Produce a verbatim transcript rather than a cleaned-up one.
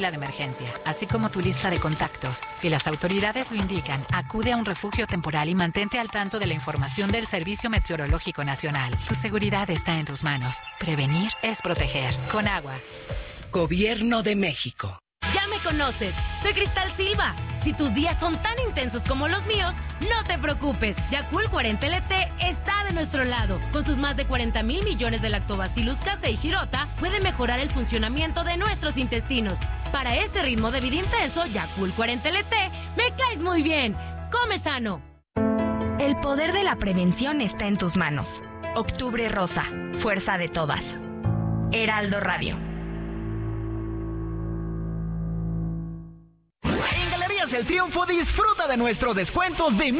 de emergencia, así como tu lista de contactos. Si las autoridades lo indican, acude a un refugio temporal y mantente al tanto de la información del Servicio Meteorológico Nacional. Tu seguridad está en tus manos. Prevenir es proteger. Con agua. Gobierno de México. Ya me conoces, soy Cristal Silva. Si tus días son tan intensos como los míos, no te preocupes. Yakult cuarenta L T está de nuestro lado. Con sus más de cuarenta mil millones de Lactobacillus casei shirota, puede mejorar el funcionamiento de nuestros intestinos. Para este ritmo de vida intenso, Yakult cuarenta L T, me caes muy bien. Come sano. El poder de la prevención está en tus manos. Octubre Rosa, fuerza de todas. Heraldo Radio. El Triunfo disfruta de nuestros descuentos de